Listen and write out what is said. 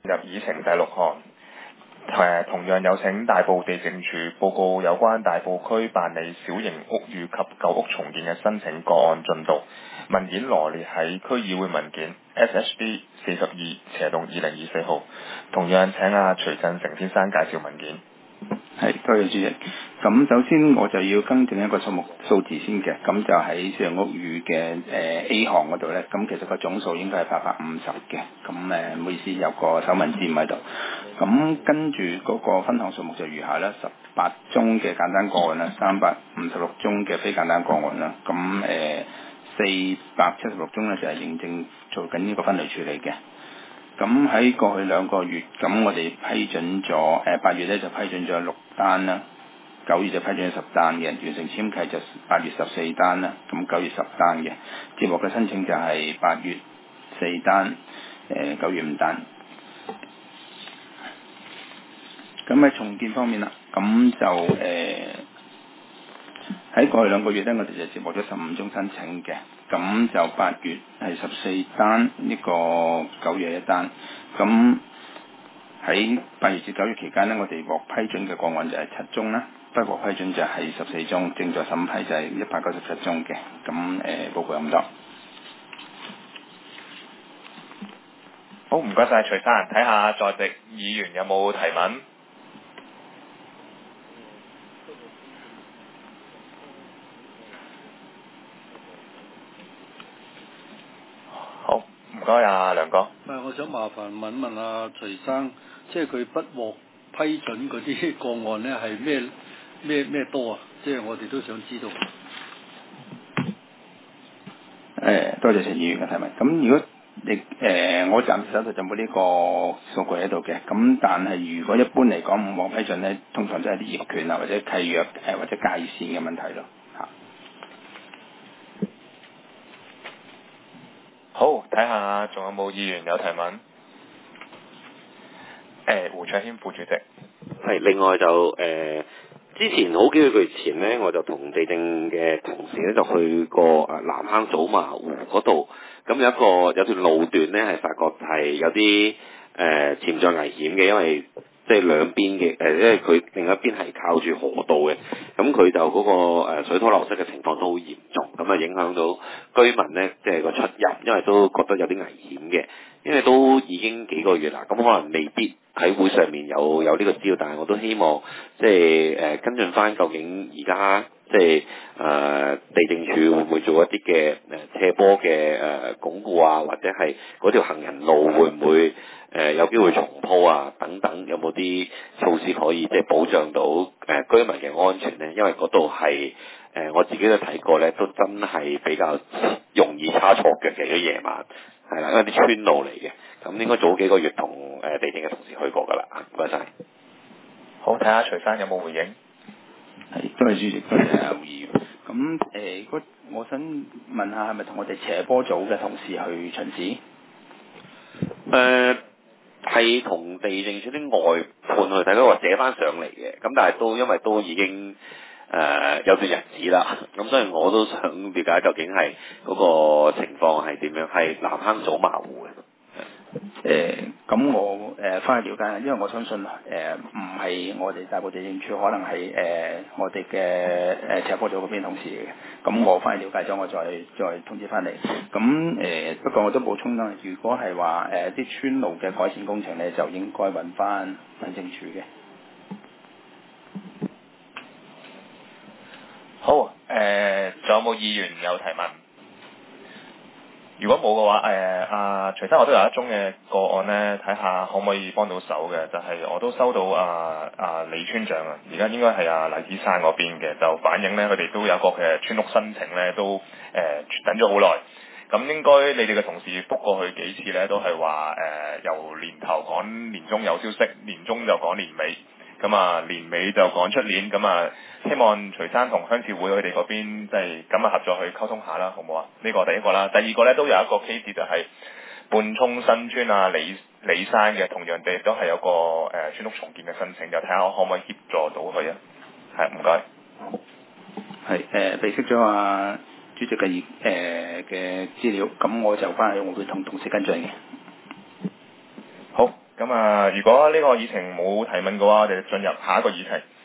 入議程第6項。同樣有請大埔地政處報告有關大埔區辦理小型屋宇及舊屋重建嘅申請個案進度。文件羅列喺區議會文件 SHD-42/2024 號。同樣請徐振成先生介紹文件。 係，多謝主席。咁首先我就要更正一個數字先嘅，咁就喺小型屋宇嘅A 項嗰度呢，咁其實個總數應該係850嘅，咁唔好意思有個手文字唔喺度。咁跟住嗰個分項數目就如下啦，18宗嘅簡單個案啦，356宗嘅非簡單個案啦，咁476宗呢就係認證做緊呢個分類處理嘅。咁喺過去2個月，咁我哋批准咗8月咧就批准咗6單啦，9月就批准咗10單嘅，完成簽契就8月14單啦，咁9月10單嘅，接獲嘅申請就係8月4單，9月5單。咁喺重建方面啦，咁就喺過去2個月咧，我哋就接獲咗15宗申請嘅，咁就8月係14單，呢個9月1單，咁喺8月至9月期間呢，我哋獲批准嘅個案就係7宗啦，不獲批准就係14宗，正在審批就係197宗嘅，咁報告咁多。 好，唔該晒徐生，睇下在席議員有冇提問。好，唔該梁哥。 我想麻煩問徐生，即係佢不獲批准嗰啲個案呢係咩多啊？即係我哋都想知道。 多謝陳議員嘅提問。咁如果我暫時手頭就冇呢個數據喺度嘅，咁但係如果一般嚟講唔獲批准呢，通常都係啲業權啊或者契約或者界線嘅問題咯。 好，睇下仲有冇議員有提問。胡卓軒副主席。 係，另外就之前好幾個月前呢，我就同地政嘅同事咧就去過南坑祖麻湖嗰度，咁有條路段呢，係發覺係有啲潛在危險嘅，因為即係兩邊嘅因為佢另一邊係靠住河道嘅，咁佢就嗰個水土流失嘅情況都好嚴重，咁啊影響到居民呢，即係個出入，因為都覺得有啲危險嘅，因為都已經幾個月啦，咁可能未必喺會上面有呢個資料，但係我都希望即係跟進翻究竟而家即係地政處會唔會做一啲嘅斜坡嘅鞏固啊，或者係嗰條行人路會唔會有機會重鋪啊等等，有冇啲措施可以即係保障到居民嘅安全呢？因為嗰度係我自己都睇過呢，都真係比較容易差錯腳嘅，如果夜晚係啦，因為啲村路嚟嘅，咁應該早幾個月同地政嘅同事去過㗎啦，唔該晒。 好，睇下徐生有冇回應。 係，多謝主席，多謝胡議員。咁如果我想問下，係咪同我哋斜坡組嘅同事去巡視？ 係同地政處啲外判去睇，佢話寫翻上嚟嘅，咁但係因為都已經有段日子啦，咁所以我都想了解究竟係嗰個情況係點樣，係南坑祖麻湖嘅。 咁我翻去了解，因為我相信唔係我哋大埔地政處，可能係我哋嘅斜坡組嗰邊同事嚟嘅。咁我翻去了解咗，我再通知翻你。咁不過我都補充啦，如果係話啲村路嘅改善工程咧，就應該揾翻民政處嘅。 好，仲有冇議員有提問？如果冇嘅話，徐生我都有一宗嘅個案呢，睇下可唔可以幫到手嘅，就係、我都收到李村長啊，而家應該係黎子山嗰邊嘅，就反映呢，佢哋都有個嘅村屋申請呢，都等咗好耐。咁應該你哋嘅同事覆過去幾次呢，都係話由年頭講年中有消息，年中就講年尾。咁年尾就講出年，希望徐生同鄉事會佢哋嗰邊即係咁合作去溝通下啦，好唔好啊？呢個第一個啦，第二個咧都有一個 case 就係半涌新村李山嘅，同樣地都係有個村屋重建嘅申請，就睇下我可唔可以協助到佢啊？係，唔該。 係備悉咗主席嘅資料，咁我就翻去我會同同事跟進嘅。 好，繼咁如果呢個議程冇提問嘅話，我哋進入下一個議題。